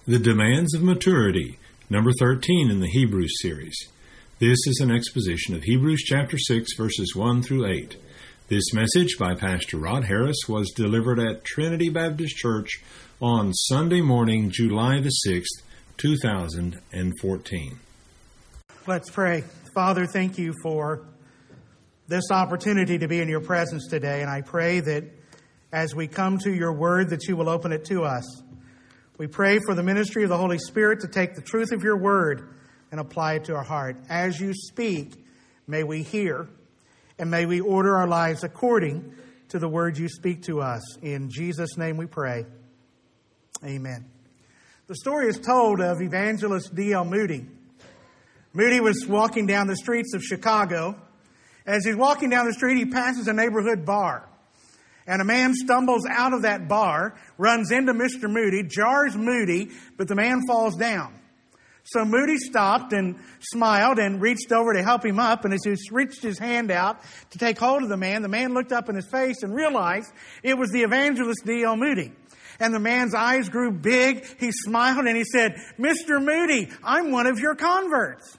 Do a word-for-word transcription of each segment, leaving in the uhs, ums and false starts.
The Demands of Maturity, number thirteen in the Hebrews series. This is an exposition of Hebrews chapter six, verses one through eight. This message by Pastor Rod Harris was delivered at Trinity Baptist Church on Sunday morning, July the sixth, two thousand fourteen. Let's pray. Father, thank you for this opportunity to be in your presence today, and I pray that as we come to your word that you will open it to us. We pray for the ministry of the Holy Spirit to take the truth of your word and apply it to our heart. As you speak, may we hear, and may we order our lives according to the word you speak to us. In Jesus' name we pray. Amen. The story is told of evangelist D L Moody. Moody was walking down the streets of Chicago. As he's walking down the street, he passes a neighborhood bar. And a man stumbles out of that bar, runs into Mister Moody, jars Moody, but the man falls down. So Moody stopped and smiled and reached over to help him up. And as he reached his hand out to take hold of the man, the man looked up in his face and realized it was the evangelist D L Moody. And the man's eyes grew big. He smiled and he said, "Mister Moody, I'm one of your converts."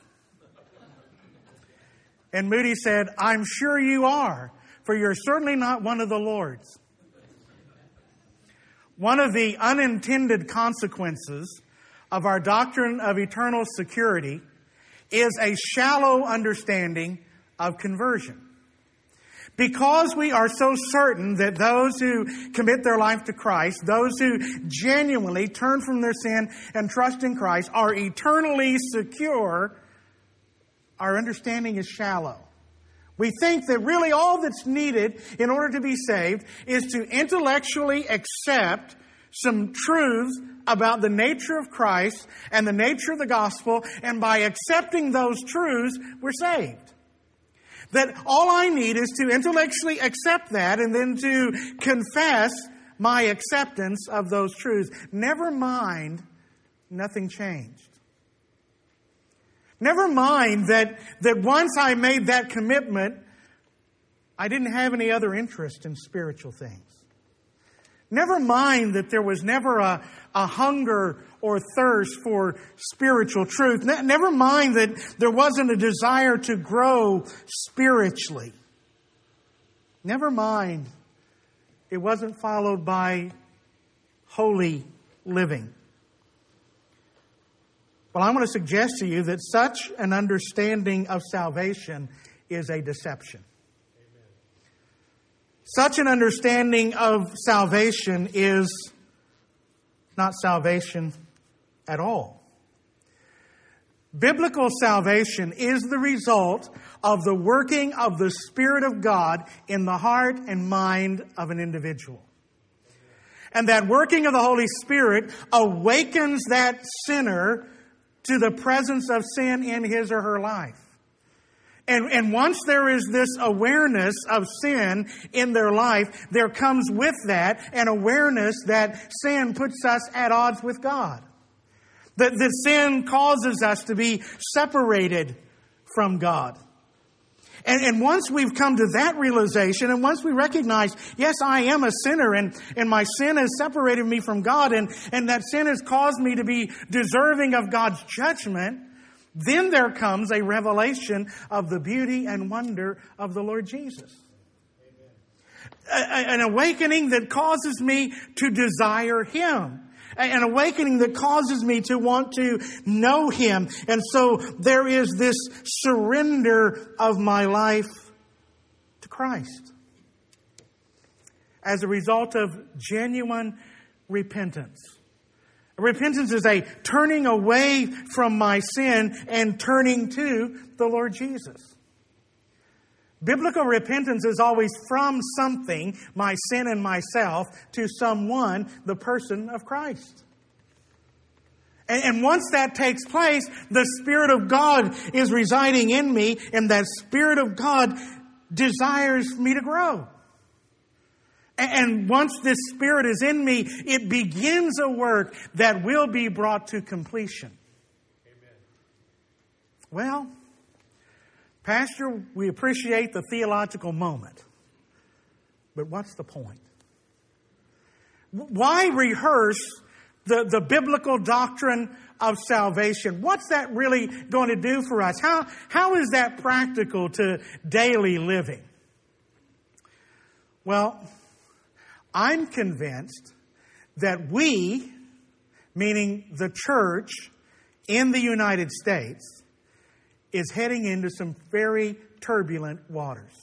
And Moody said, "I'm sure you are, for you're certainly not one of the Lord's." One of the unintended consequences of our doctrine of eternal security is a shallow understanding of conversion. Because we are so certain that those who commit their life to Christ, those who genuinely turn from their sin and trust in Christ, are eternally secure, our understanding is shallow. We think that really all that's needed in order to be saved is to intellectually accept some truths about the nature of Christ and the nature of the gospel, and by accepting those truths, we're saved. That all I need is to intellectually accept that and then to confess my acceptance of those truths. Never mind, nothing changed. Never mind that, that once I made that commitment, I didn't have any other interest in spiritual things. Never mind that there was never a, a hunger or thirst for spiritual truth. Ne- never mind that there wasn't a desire to grow spiritually. Never mind it wasn't followed by holy living. Well, I want to suggest to you that such an understanding of salvation is a deception. Amen. Such an understanding of salvation is not salvation at all. Biblical salvation is the result of the working of the Spirit of God in the heart and mind of an individual. And that working of the Holy Spirit awakens that sinner to the presence of sin in his or her life. And, and once there is this awareness of sin in their life, there comes with that an awareness that sin puts us at odds with God. That, that sin causes us to be separated from God. And, and once we've come to that realization, and once we recognize, yes, I am a sinner, and, and my sin has separated me from God, and, and that sin has caused me to be deserving of God's judgment, then there comes a revelation of the beauty and wonder of the Lord Jesus. A, an awakening that causes me to desire Him. An awakening that causes me to want to know Him. And so there is this surrender of my life to Christ. As a result of genuine repentance. Repentance is a turning away from my sin and turning to the Lord Jesus. Biblical repentance is always from something, my sin and myself, to someone, the person of Christ. And, and once that takes place, the Spirit of God is residing in me, and that Spirit of God desires me to grow. And, and once this Spirit is in me, it begins a work that will be brought to completion. Amen. Well, Pastor, we appreciate the theological moment. But what's the point? Why rehearse the, the biblical doctrine of salvation. What's that really going to do for us? How, how is that practical to daily living? Well, I'm convinced that we, meaning the church in the United States, is heading into some very turbulent waters.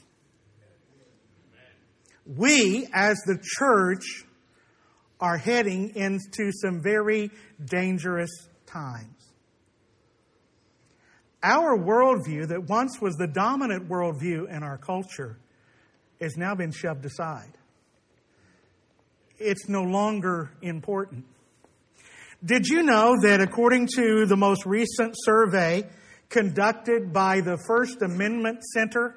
We, as the church, are heading into some very dangerous times. Our worldview, that once was the dominant worldview in our culture, has now been shoved aside. It's no longer important. Did you know that according to the most recent survey conducted by the First Amendment Center,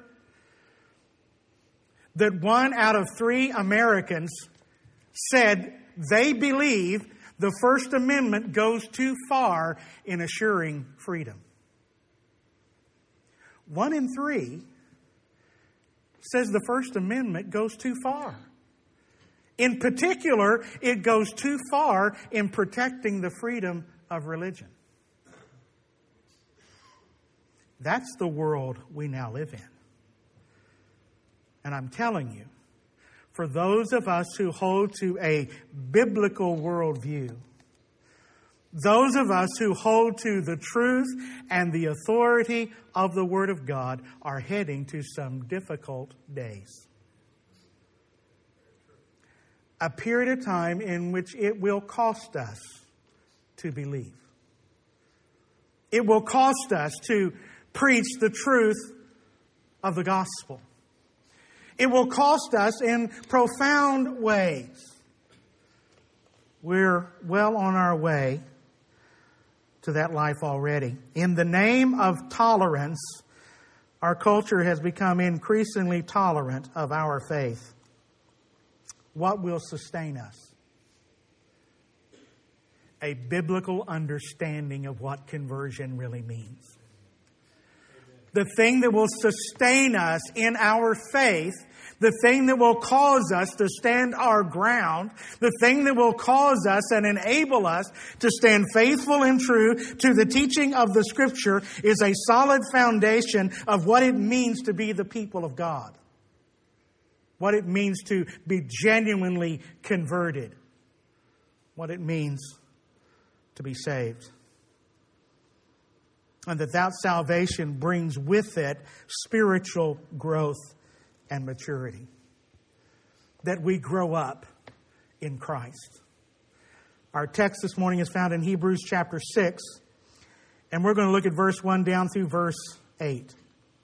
that one out of three Americans said they believe the First Amendment goes too far in assuring freedom? One in three says the First Amendment goes too far. In particular, it goes too far in protecting the freedom of religion. That's the world we now live in. And I'm telling you, for those of us who hold to a biblical worldview, those of us who hold to the truth and the authority of the Word of God are heading to some difficult days. A period of time in which it will cost us to believe. It will cost us to preach the truth of the gospel. It will cost us in profound ways. We're well on our way to that life already. In the name of tolerance, our culture has become increasingly tolerant of our faith. What will sustain us? A biblical understanding of what conversion really means. The thing that will sustain us in our faith, the thing that will cause us to stand our ground, the thing that will cause us and enable us to stand faithful and true to the teaching of the Scripture, is a solid foundation of what it means to be the people of God. What it means to be genuinely converted. What it means to be saved. And that that salvation brings with it spiritual growth and maturity. That we grow up in Christ. Our text this morning is found in Hebrews chapter six. And we're going to look at verse one down through verse eight.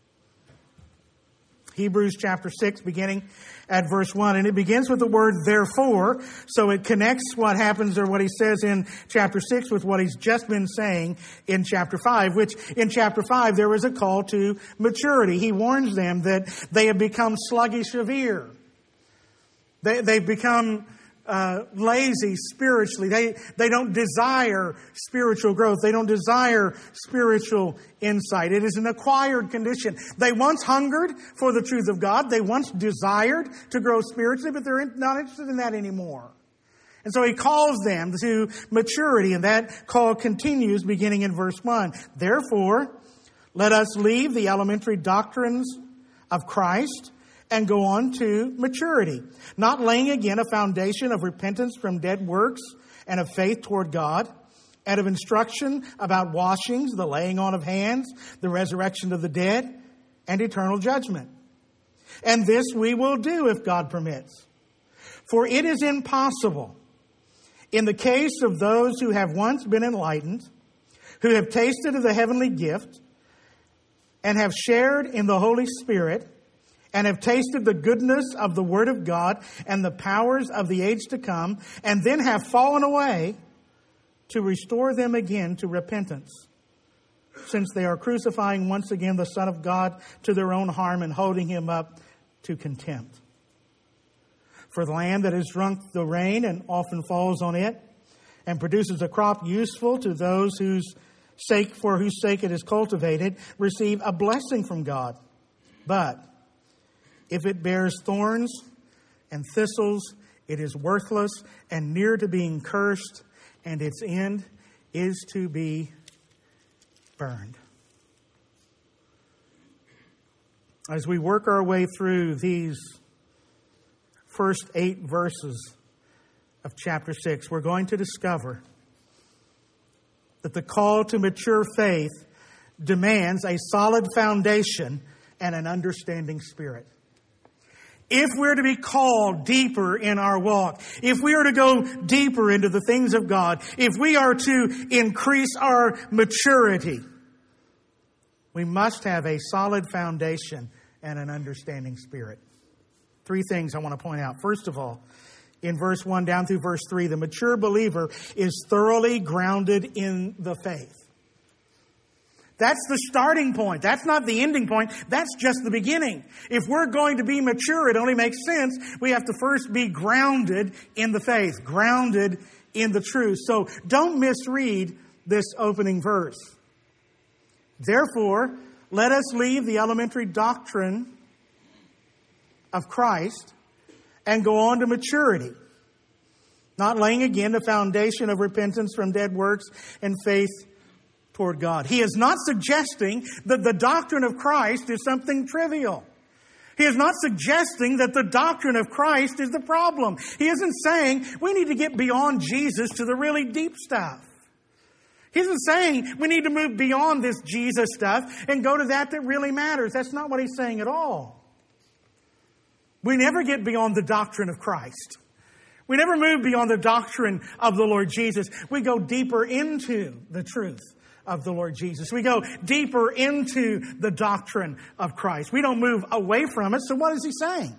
Hebrews chapter six, beginning at verse one. And it begins with the word therefore. So it connects what happens or what he says in chapter six with what he's just been saying in chapter five, which in chapter five there was a call to maturity. He warns them that they have become sluggish of ear. They, they've become Uh, lazy spiritually. They, they don't desire spiritual growth. They don't desire spiritual insight. It is an acquired condition. They once hungered for the truth of God. They once desired to grow spiritually, but they're not interested in that anymore. And so he calls them to maturity, and that call continues beginning in verse one. Therefore, let us leave the elementary doctrines of Christ and go on to maturity, not laying again a foundation of repentance from dead works and of faith toward God, and of instruction about washings, the laying on of hands, the resurrection of the dead, and eternal judgment. And this we will do if God permits. For it is impossible, in the case of those who have once been enlightened, who have tasted of the heavenly gift, and have shared in the Holy Spirit, and have tasted the goodness of the Word of God and the powers of the age to come, and then have fallen away, to restore them again to repentance, since they are crucifying once again the Son of God to their own harm and holding him up to contempt. For the land that has drunk the rain and often falls on it, and produces a crop useful to those whose sake, for whose sake it is cultivated, receive a blessing from God. But if it bears thorns and thistles, it is worthless and near to being cursed, and its end is to be burned. As we work our way through these first eight verses of chapter six, we're going to discover that the call to mature faith demands a solid foundation and an understanding spirit. If we're to be called deeper in our walk, if we are to go deeper into the things of God, if we are to increase our maturity, we must have a solid foundation and an understanding spirit. Three things I want to point out. First of all, in verse one down through verse three, the mature believer is thoroughly grounded in the faith. That's the starting point. That's not the ending point. That's just the beginning. If we're going to be mature, it only makes sense. We have to first be grounded in the faith, grounded in the truth. So don't misread this opening verse. Therefore, let us leave the elementary doctrine of Christ and go on to maturity, not laying again the foundation of repentance from dead works and faith toward God. He is not suggesting that the doctrine of Christ is something trivial. He is not suggesting that the doctrine of Christ is the problem. He isn't saying we need to get beyond Jesus to the really deep stuff. He isn't saying we need to move beyond this Jesus stuff and go to that that really matters. That's not what he's saying at all. We never get beyond the doctrine of Christ. We never move beyond the doctrine of the Lord Jesus. We go deeper into the truth of the Lord Jesus. We go deeper into the doctrine of Christ. We don't move away from it. So what is he saying?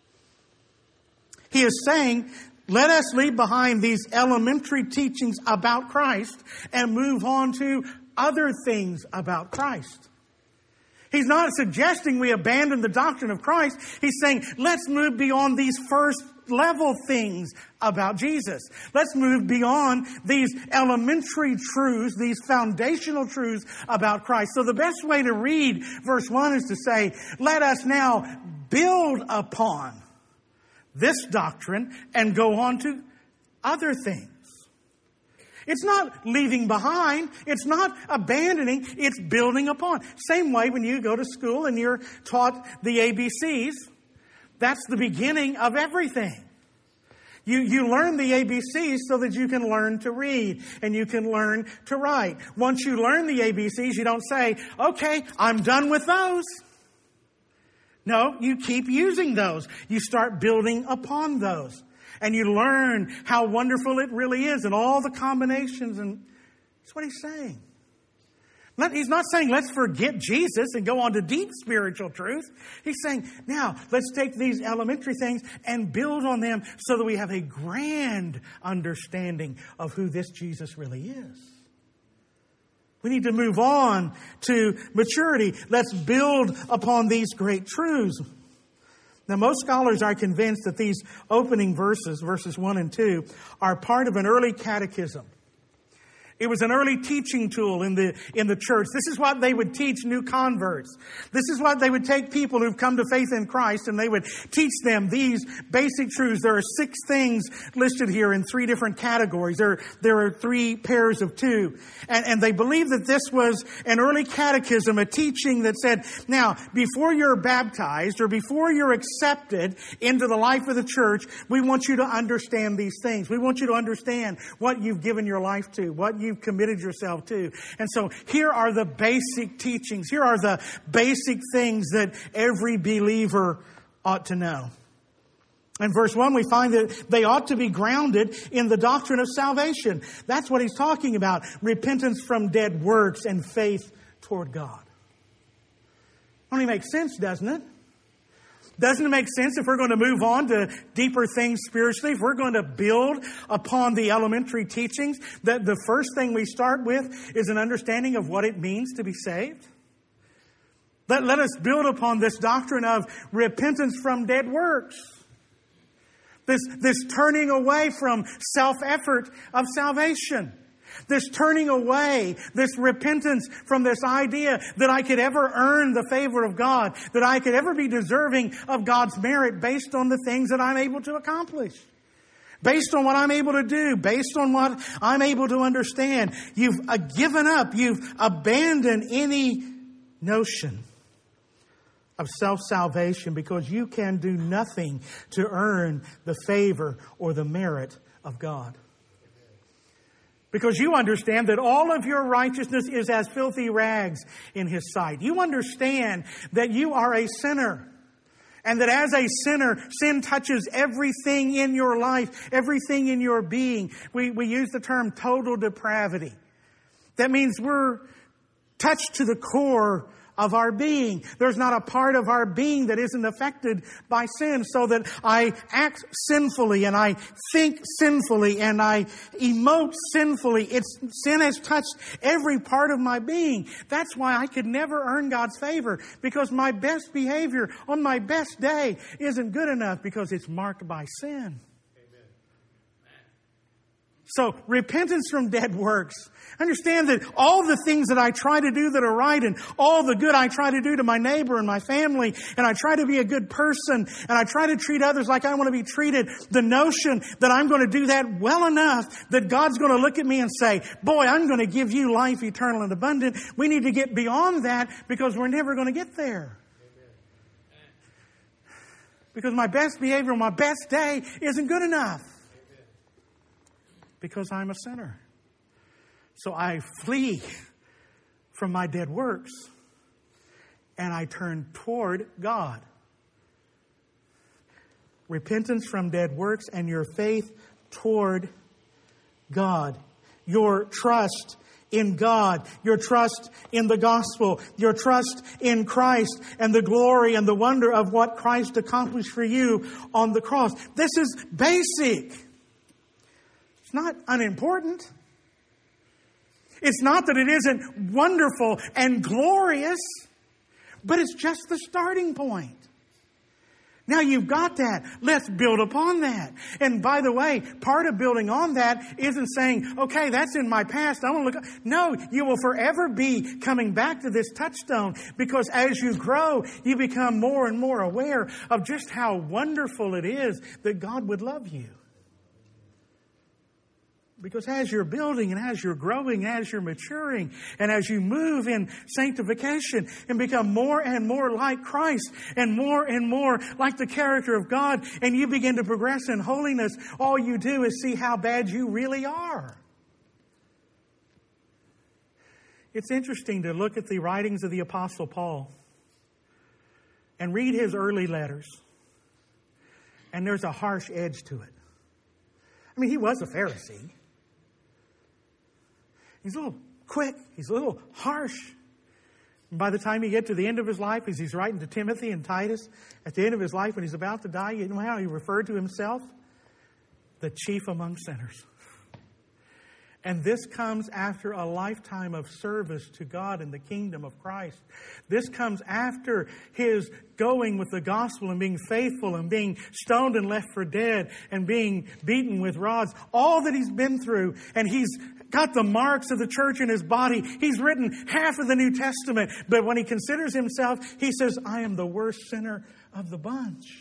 He is saying, let us leave behind these elementary teachings about Christ and move on to other things about Christ. He's not suggesting we abandon the doctrine of Christ. He's saying, let's move beyond these first level things about Jesus. Let's move beyond these elementary truths, these foundational truths about Christ. So the best way to read verse one is to say, let us now build upon this doctrine and go on to other things. It's not leaving behind. It's not abandoning. It's building upon. Same way when you go to school and you're taught the A B Cs, that's the beginning of everything. You, you learn the A B Cs so that you can learn to read and you can learn to write. Once you learn the A B Cs, you don't say, okay, I'm done with those. No, you keep using those. You start building upon those. And you learn how wonderful it really is and all the combinations. And that's what he's saying. Let, he's not saying let's forget Jesus and go on to deep spiritual truth. He's saying, now let's take these elementary things and build on them so that we have a grand understanding of who this Jesus really is. We need to move on to maturity. Let's build upon these great truths. Now, most scholars are convinced that these opening verses, verses one and two, are part of an early catechism. It was an early teaching tool in the in the church. This is what they would teach new converts. This is what they would take people who've come to faith in Christ and they would teach them these basic truths. There are six things listed here in three different categories. There, there are three pairs of two. And, and they believe that this was an early catechism, a teaching that said, now, before you're baptized or before you're accepted into the life of the church, we want you to understand these things. We want you to understand what you've given your life to, what you you've committed yourself to. And so here are the basic teachings. Here are the basic things that every believer ought to know. In verse one, we find that they ought to be grounded in the doctrine of salvation. That's what he's talking about. Repentance from dead works and faith toward God. Only makes sense, doesn't it? Doesn't it make sense if we're going to move on to deeper things spiritually, if we're going to build upon the elementary teachings, that the first thing we start with is an understanding of what it means to be saved? Let, let us build upon this doctrine of repentance from dead works. This, this turning away from self-effort of salvation. This turning away, this repentance from this idea that I could ever earn the favor of God, that I could ever be deserving of God's merit based on the things that I'm able to accomplish. based on what I'm able to do, based on what I'm able to understand. You've uh, given up, you've abandoned any notion of self-salvation because you can do nothing to earn the favor or the merit of God. Because you understand that all of your righteousness is as filthy rags in His sight. You understand that you are a sinner. And that as a sinner, sin touches everything in your life, everything in your being. We, we use the term total depravity. That means we're touched to the core of our being. There's not a part of our being that isn't affected by sin, so that I act sinfully and I think sinfully and I emote sinfully. It's, sin has touched every part of my being. That's why I could never earn God's favor, because my best behavior on my best day isn't good enough because it's marked by sin. So, repentance from dead works. Understand that all the things that I try to do that are right, and all the good I try to do to my neighbor and my family, and I try to be a good person, and I try to treat others like I want to be treated, the notion that I'm going to do that well enough that God's going to look at me and say, boy, I'm going to give you life eternal and abundant. We need to get beyond that because we're never going to get there. Because my best behavior on my best day isn't good enough. Because I'm a sinner. So I flee from my dead works and I turn toward God. Repentance from dead works and your faith toward God. Your trust in God, your trust in the gospel, your trust in Christ and the glory and the wonder of what Christ accomplished for you on the cross. This is basic. It's not unimportant. It's not that it isn't wonderful and glorious, but it's just the starting point. Now you've got that. Let's build upon that. And by the way, part of building on that isn't saying, okay, that's in my past. I want to look. No, you will forever be coming back to this touchstone, because as you grow, you become more and more aware of just how wonderful it is that God would love you. Because as you're building and as you're growing, and as you're maturing, and as you move in sanctification and become more and more like Christ and more and more like the character of God, and you begin to progress in holiness, all you do is see how bad you really are. It's interesting to look at the writings of the Apostle Paul and read his early letters, and there's a harsh edge to it. I mean, he was a Pharisee. He's a little quick. He's a little harsh. And by the time you get to the end of his life, as he's writing to Timothy and Titus, at the end of his life when he's about to die, you know how he referred to himself? The chief among sinners. And this comes after a lifetime of service to God in the kingdom of Christ. This comes after his going with the gospel and being faithful and being stoned and left for dead and being beaten with rods. All that he's been through. And he's got the marks of the church in his body. He's written half of the New Testament. But when he considers himself, he says, I am the worst sinner of the bunch.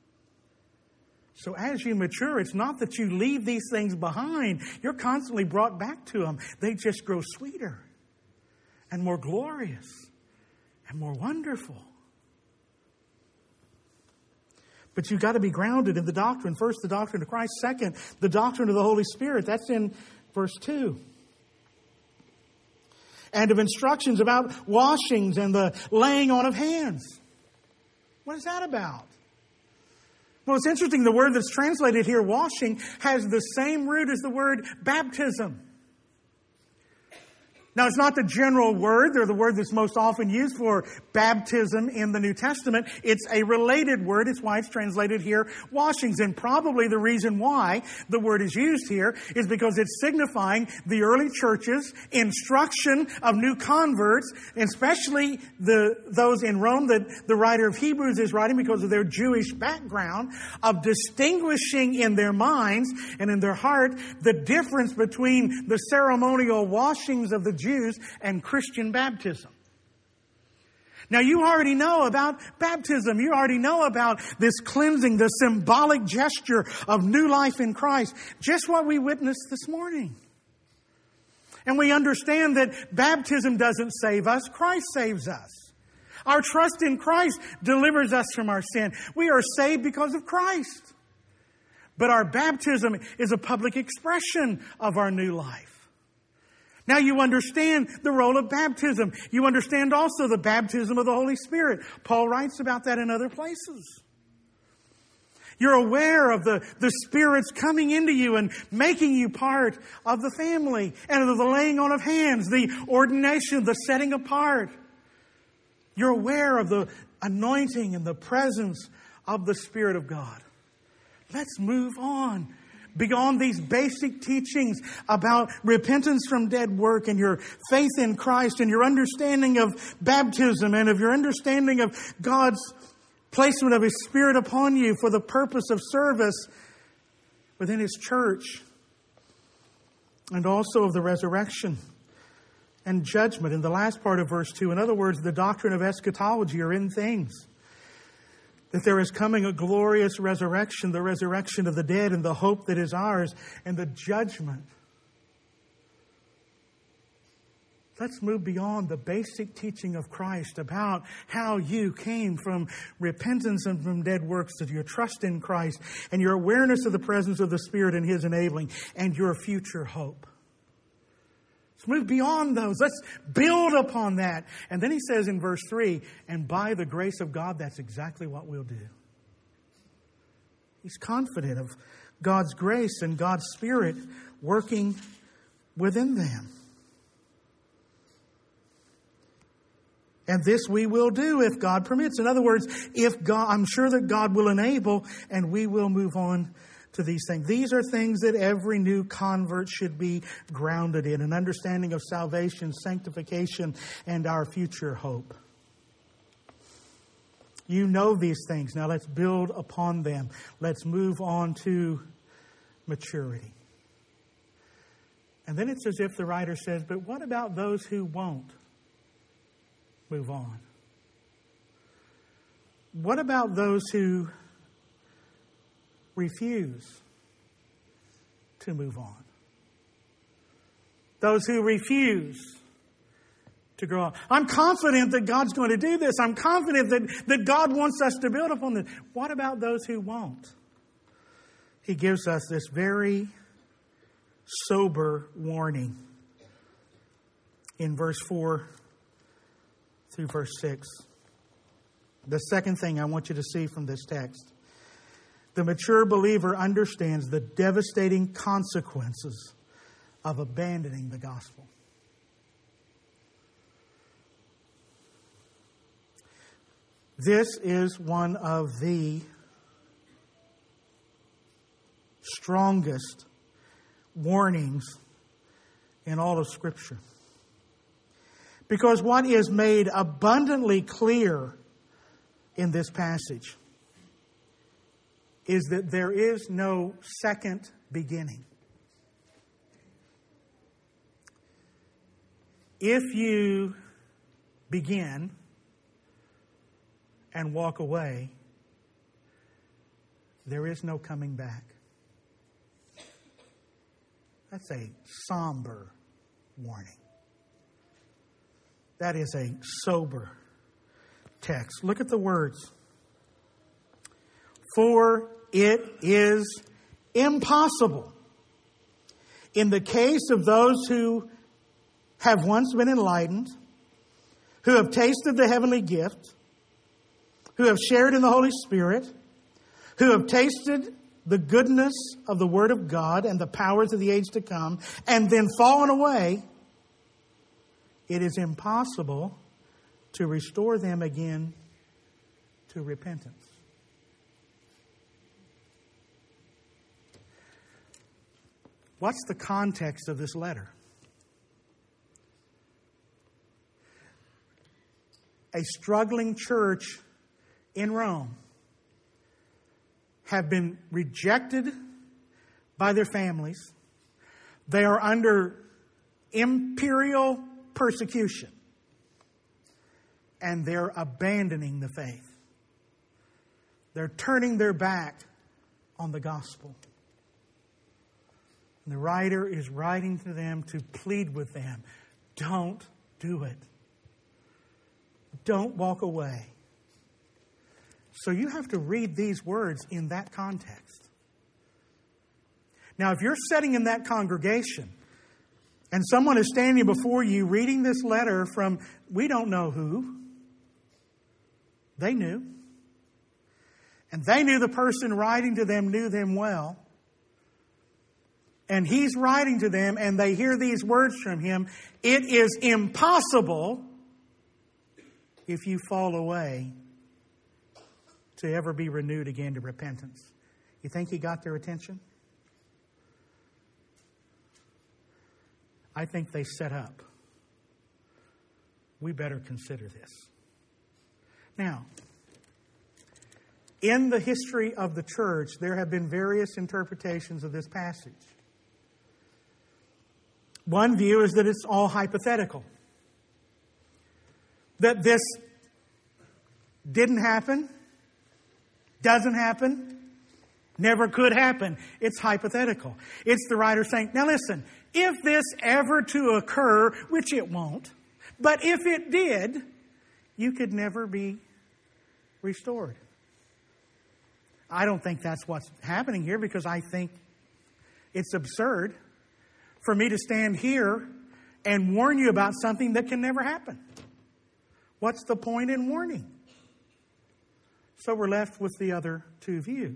So as you mature, it's not that you leave these things behind. You're constantly brought back to them. They just grow sweeter and more glorious and more wonderful. But you've got to be grounded in the doctrine. First, the doctrine of Christ. Second, the doctrine of the Holy Spirit. That's in verse two. And of instructions about washings and the laying on of hands. What is that about? Well, it's interesting. The word that's translated here, washing, has the same root as the word baptism. Now, it's not the general word. They're the word that's most often used for baptism in the New Testament. It's a related word. It's why it's translated here, washings. And probably the reason why the word is used here is because it's signifying the early church's instruction of new converts, especially the those in Rome that the writer of Hebrews is writing because of their Jewish background, of distinguishing in their minds and in their heart the difference between the ceremonial washings of the Jews and Christian baptism. Now, you already know about baptism. You already know about this cleansing, the symbolic gesture of new life in Christ. Just what we witnessed this morning. And we understand that baptism doesn't save us. Christ saves us. Our trust in Christ delivers us from our sin. We are saved because of Christ. But our baptism is a public expression of our new life. Now you understand the role of baptism. You understand also the baptism of the Holy Spirit. Paul writes about that in other places. You're aware of the, the Spirit's coming into you and making you part of the family and of the laying on of hands, the ordination, the setting apart. You're aware of the anointing and the presence of the Spirit of God. Let's move on beyond these basic teachings about repentance from dead work and your faith in Christ and your understanding of baptism and of your understanding of God's placement of His Spirit upon you for the purpose of service within His church, and also of the resurrection and judgment in the last part of verse two. In other words, the doctrine of eschatology are in things. That there is coming a glorious resurrection, the resurrection of the dead and the hope that is ours, and the judgment. Let's move beyond the basic teaching of Christ about how you came from repentance and from dead works to your trust in Christ and your awareness of the presence of the Spirit and His enabling and your future hope. Let's move beyond those. Let's build upon that. And then he says in verse three, and by the grace of God, that's exactly what we'll do. He's confident of God's grace and God's Spirit working within them. And this we will do if God permits. In other words, if God, I'm sure that God will enable, and we will move on to these things. These are things that every new convert should be grounded in, an understanding of salvation, sanctification, and our future hope. You know these things. Now let's build upon them. Let's move on to maturity. And then it's as if the writer says, but what about those who won't move on? What about those who refuse to move on? Those who refuse to grow up. I'm confident that God's going to do this. I'm confident that, that God wants us to build upon this. What about those who won't? He gives us this very sober warning in verse four through verse six. The second thing I want you to see from this text. The mature believer understands the devastating consequences of abandoning the gospel. This is one of the strongest warnings in all of Scripture. Because what is made abundantly clear in this passage is that there is no second beginning. If you begin and walk away, there is no coming back. That's a somber warning. That is a sober text. Look at the words. For it is impossible in the case of those who have once been enlightened, who have tasted the heavenly gift, who have shared in the Holy Spirit, who have tasted the goodness of the Word of God and the powers of the age to come, and then fallen away, it is impossible to restore them again to repentance. What's the context of this letter? A struggling church in Rome have been rejected by their families. They are under imperial persecution. and they're abandoning the faith. They're turning their back on the gospel. And the writer is writing to them to plead with them. Don't do it. Don't walk away. So you have to read these words in that context. Now, if you're sitting in that congregation and someone is standing before you reading this letter from we don't know who, they knew. And they knew the person writing to them knew them well. And he's writing to them and they hear these words from him. It is impossible if you fall away to ever be renewed again to repentance. You think he got their attention? I think they set up. We better consider this. Now, in the history of the church, there have been various interpretations of this passage. One view is that it's all hypothetical. That this didn't happen, doesn't happen, never could happen. It's hypothetical. It's the writer saying, now listen, if this ever to occur, which it won't, but if it did, you could never be restored. I don't think that's what's happening here because I think it's absurd for me to stand here and warn you about something that can never happen. What's the point in warning? So we're left with the other two views.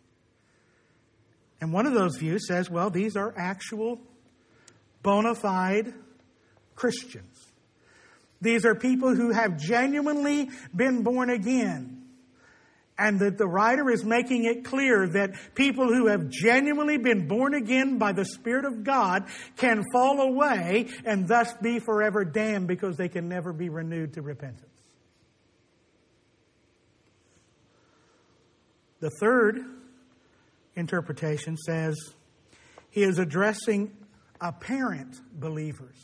And one of those views says, well, these are actual bona fide Christians. These are people who have genuinely been born again. And that the writer is making it clear that people who have genuinely been born again by the Spirit of God can fall away and thus be forever damned because they can never be renewed to repentance. The third interpretation says he is addressing apparent believers.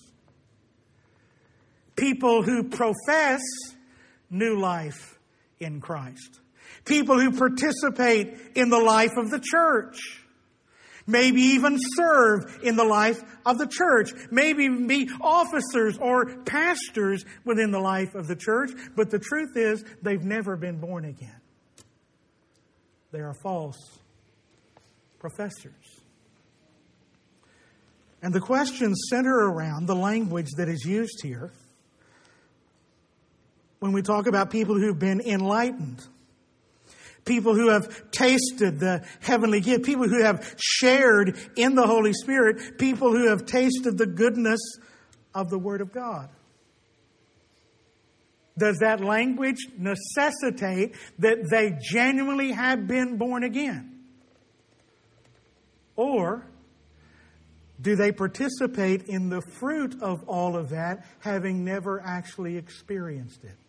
People who profess new life in Christ. People who participate in the life of the church. Maybe even serve in the life of the church. Maybe even be officers or pastors within the life of the church. But the truth is, they've never been born again. They are false professors. And the questions center around the language that is used here when we talk about people who've been enlightened. People who have tasted the heavenly gift. People who have shared in the Holy Spirit. People who have tasted the goodness of the Word of God. Does that language necessitate that they genuinely have been born again? Or do they participate in the fruit of all of that, having never actually experienced it?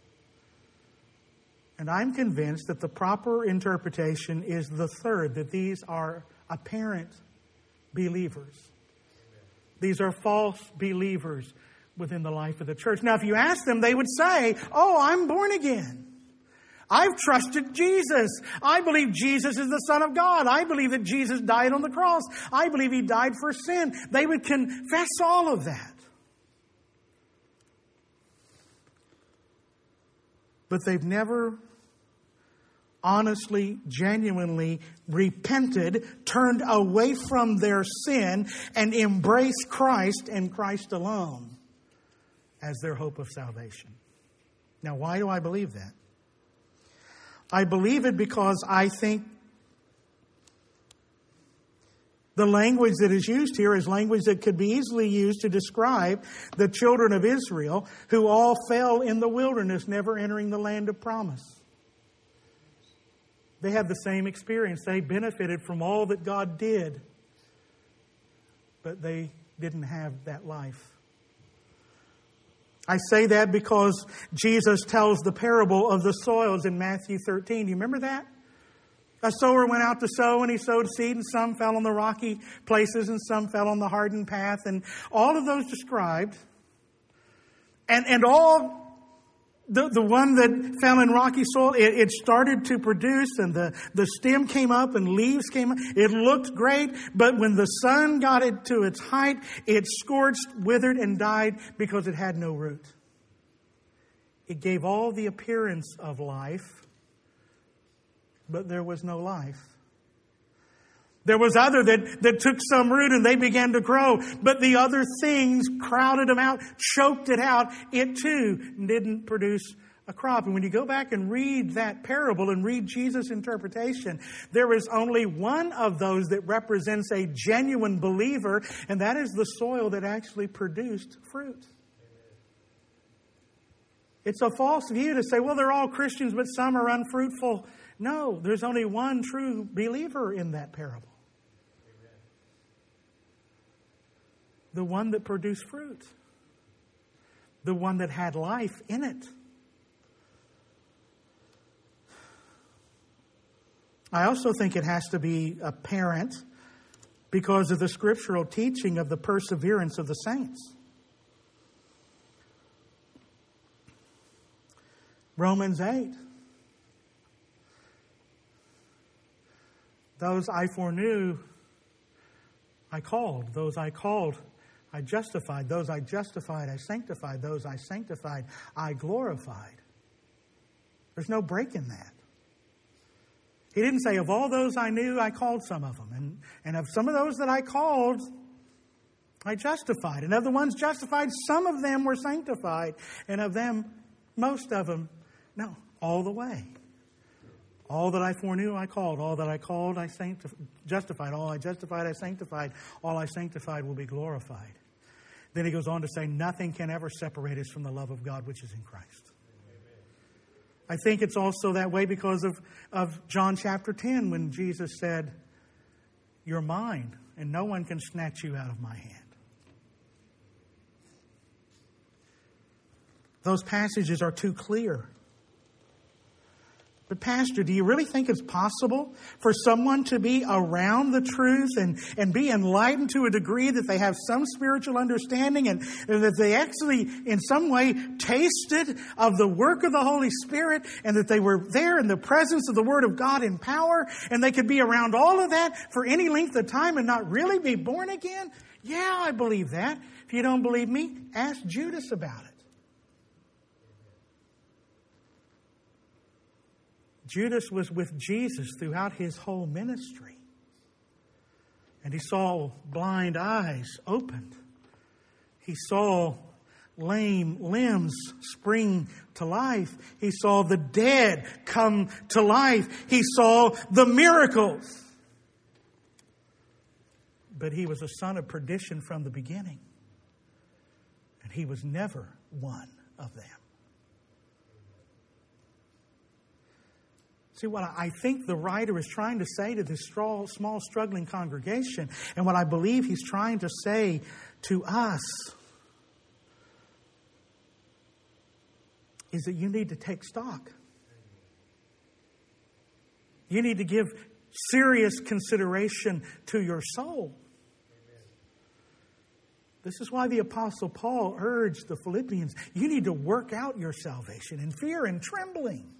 And I'm convinced that the proper interpretation is the third, that these are apparent believers. These are false believers within the life of the church. Now, if you ask them, they would say, oh, I'm born again. I've trusted Jesus. I believe Jesus is the Son of God. I believe that Jesus died on the cross. I believe He died for sin. They would confess all of that. But they've never honestly, genuinely repented, turned away from their sin, and embraced Christ and Christ alone as their hope of salvation. Now, why do I believe that? I believe it because I think the language that is used here is language that could be easily used to describe the children of Israel who all fell in the wilderness, never entering the land of promise. They had the same experience. They benefited from all that God did, but they didn't have that life. I say that because Jesus tells the parable of the soils in Matthew thirteen. Do you remember that? A sower went out to sow, and he sowed seed, and some fell on the rocky places, and some fell on the hardened path, and all of those described. And, and all The, the one that fell in rocky soil, it, it started to produce and the, the stem came up and leaves came up. It looked great, but when the sun got it to its height, it scorched, withered, and died because it had no root. It gave all the appearance of life, but there was no life. There was other that, that took some root and they began to grow. But the other things crowded them out, choked it out. It too didn't produce a crop. And when you go back and read that parable and read Jesus' interpretation, there is only one of those that represents a genuine believer, and that is the soil that actually produced fruit. It's a false view to say, well, they're all Christians, but some are unfruitful. No, there's only one true believer in that parable. The one that produced fruit. The one that had life in it. I also think it has to be apparent because of the scriptural teaching of the perseverance of the saints. Romans eight. Those I foreknew, I called. Those I called, I justified. Those I justified, I sanctified. Those I sanctified, I glorified. There's no break in that. He didn't say, of all those I knew, I called some of them. And, and of some of those that I called, I justified. And of the ones justified, some of them were sanctified. And of them, most of them, no, all the way. All that I foreknew, I called. All that I called, I sanctif- justified. All I justified, I sanctified. All I sanctified will be glorified. Then he goes on to say, nothing can ever separate us from the love of God which is in Christ. I think it's also that way because of, of John chapter ten when Jesus said, you're mine and no one can snatch you out of my hand. Those passages are too clear. But Pastor, do you really think it's possible for someone to be around the truth and, and be enlightened to a degree that they have some spiritual understanding and, and that they actually in some way tasted of the work of the Holy Spirit and that they were there in the presence of the Word of God in power and they could be around all of that for any length of time and not really be born again? Yeah, I believe that. If you don't believe me, ask Judas about it. Judas was with Jesus throughout his whole ministry. And he saw blind eyes opened. He saw lame limbs spring to life. He saw the dead come to life. He saw the miracles. But he was a son of perdition from the beginning. And he was never one of them. See, what I think the writer is trying to say to this small, struggling congregation, and what I believe he's trying to say to us, is that you need to take stock. You need to give serious consideration to your soul. This is why the Apostle Paul urged the Philippians, you need to work out your salvation in fear and trembling.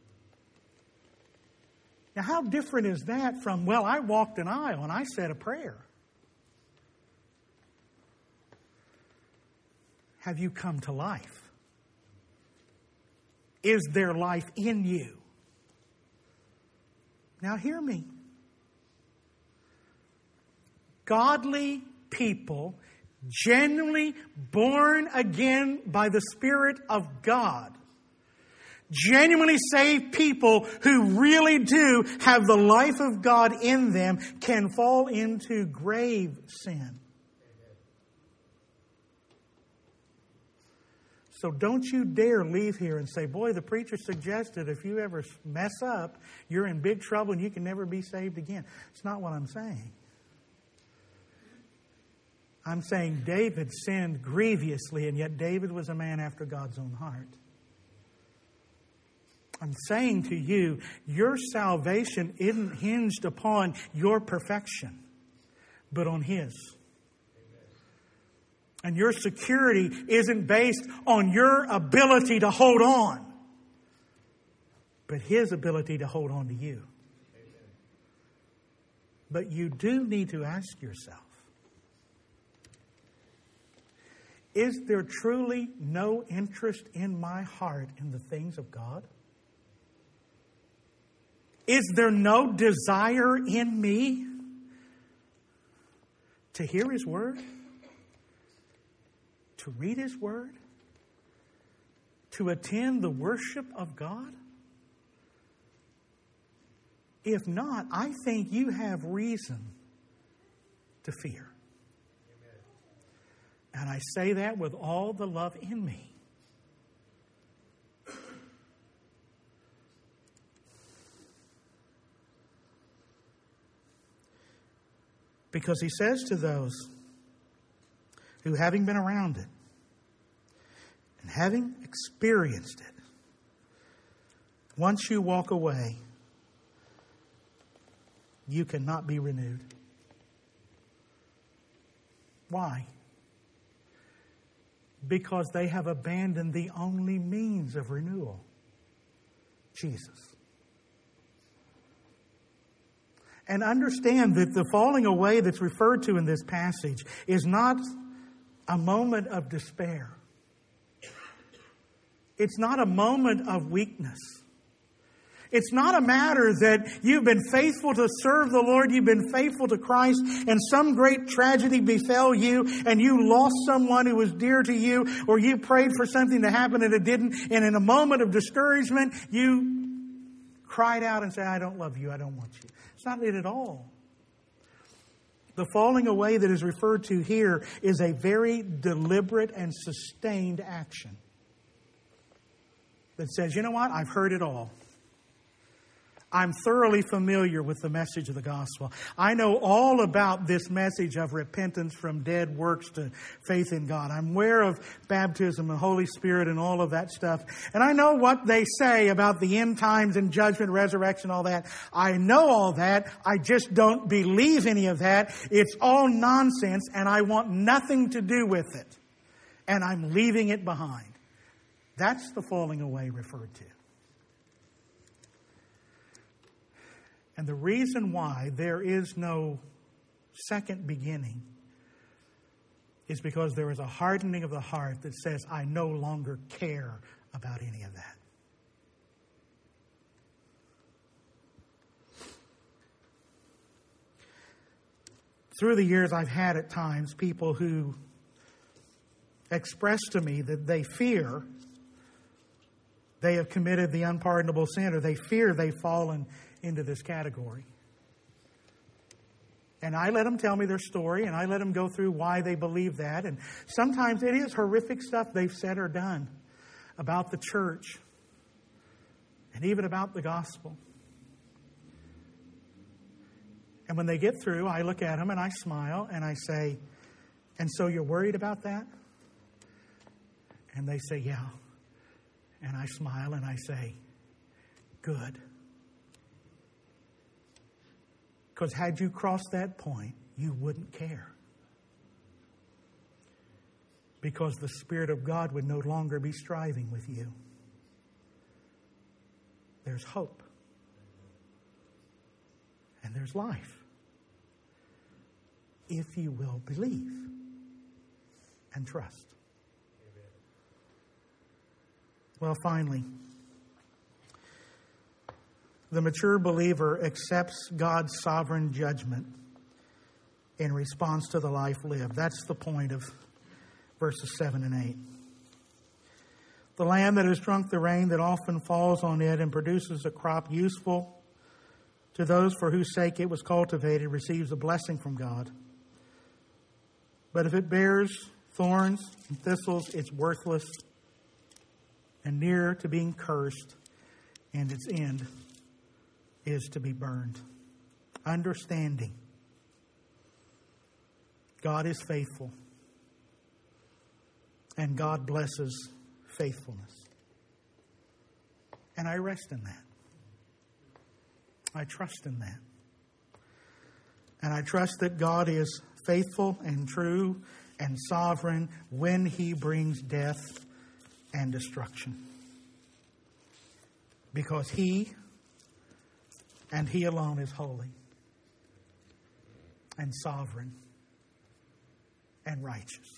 Now, how different is that from, well, I walked an aisle and I said a prayer? Have you come to life? Is there life in you? Now, hear me. Godly people, genuinely born again by the Spirit of God, genuinely saved people who really do have the life of God in them can fall into grave sin. So don't you dare leave here and say, boy, the preacher suggested if you ever mess up, you're in big trouble and you can never be saved again. It's not what I'm saying. I'm saying David sinned grievously, and yet David was a man after God's own heart. I'm saying to you, your salvation isn't hinged upon your perfection, but on His. And your security isn't based on your ability to hold on, but His ability to hold on to you. Amen. But you do need to ask yourself, is there truly no interest in my heart in the things of God? Is there no desire in me to hear His Word? To read His Word? To attend the worship of God? If not, I think you have reason to fear. Amen. And I say that with all the love in me. Because He says to those who, having been around it and having experienced it, once you walk away, you cannot be renewed. Why? Because they have abandoned the only means of renewal, Jesus. And understand that the falling away that's referred to in this passage is not a moment of despair. It's not a moment of weakness. It's not a matter that you've been faithful to serve the Lord, you've been faithful to Christ, and some great tragedy befell you, and you lost someone who was dear to you, or you prayed for something to happen and it didn't, and in a moment of discouragement, you cried out and said, I don't love you, I don't want you. It's not it at all. The falling away that is referred to here is a very deliberate and sustained action that says, you know what, I've heard it all. I'm thoroughly familiar with the message of the gospel. I know all about this message of repentance from dead works to faith in God. I'm aware of baptism and Holy Spirit and all of that stuff. And I know what they say about the end times and judgment, resurrection, all that. I know all that. I just don't believe any of that. It's all nonsense, and I want nothing to do with it. And I'm leaving it behind. That's the falling away referred to. And the reason why there is no second beginning is because there is a hardening of the heart that says, I no longer care about any of that. Through the years, I've had at times people who express to me that they fear they have committed the unpardonable sin, or they fear they've fallen into this category. And I let them tell me their story, and I let them go through why they believe that. And sometimes it is horrific stuff they've said or done about the church and even about the gospel. And when they get through, I look at them and I smile and I say, and so you're worried about that? And they say, yeah. And I smile and I say, good. Because had you crossed that point, you wouldn't care. Because the Spirit of God would no longer be striving with you. There's hope. And there's life. If you will believe and trust. Amen. Well, finally, the mature believer accepts God's sovereign judgment in response to the life lived. That's the point of verses seven and eight. The land that has drunk the rain that often falls on it and produces a crop useful to those for whose sake it was cultivated receives a blessing from God. But if it bears thorns and thistles, it's worthless and near to being cursed, and its end is to be burned. Understanding God is faithful, and God blesses faithfulness. And I rest in that. I trust in that. And I trust that God is faithful and true and sovereign when He brings death and destruction. Because He and He alone is holy and sovereign and righteous.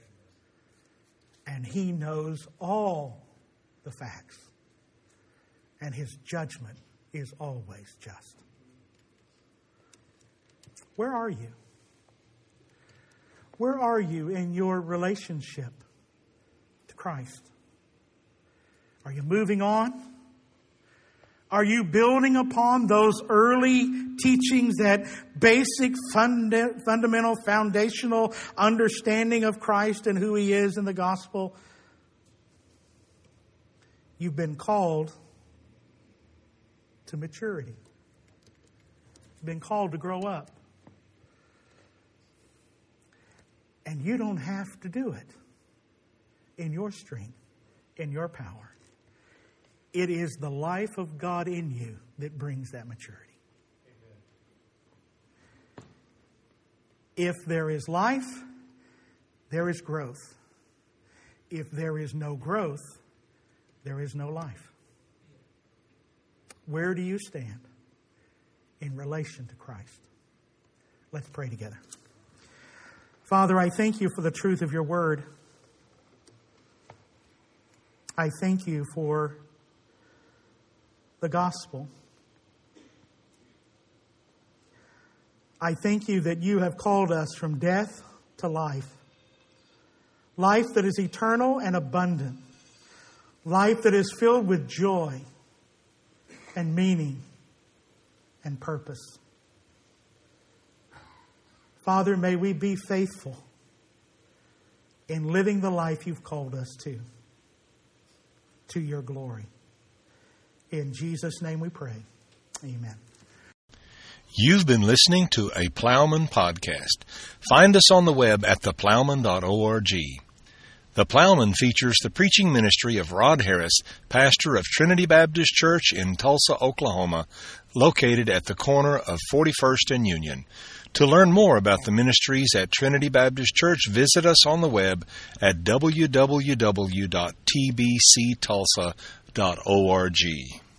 And He knows all the facts. And His judgment is always just. Where are you? Where are you in your relationship to Christ? Are you moving on? Are you building upon those early teachings, that basic funda- fundamental foundational understanding of Christ and who He is in the gospel? You've been called to maturity. You've been called to grow up. And you don't have to do it in your strength, in your power. It is the life of God in you that brings that maturity. Amen. If there is life, there is growth. If there is no growth, there is no life. Where do you stand in relation to Christ? Let's pray together. Father, I thank You for the truth of Your word. I thank You for the gospel. I thank You that You have called us from death to life. Life that is eternal and abundant. Life that is filled with joy and meaning and purpose. Father, may we be faithful in living the life You've called us to, to Your glory. In Jesus' name we pray. Amen. You've been listening to a Plowman podcast. Find us on the web at the plowman dot org. The Plowman features the preaching ministry of Rod Harris, pastor of Trinity Baptist Church in Tulsa, Oklahoma, located at the corner of forty-first and Union. To learn more about the ministries at Trinity Baptist Church, visit us on the web at w w w dot t b c tulsa dot org.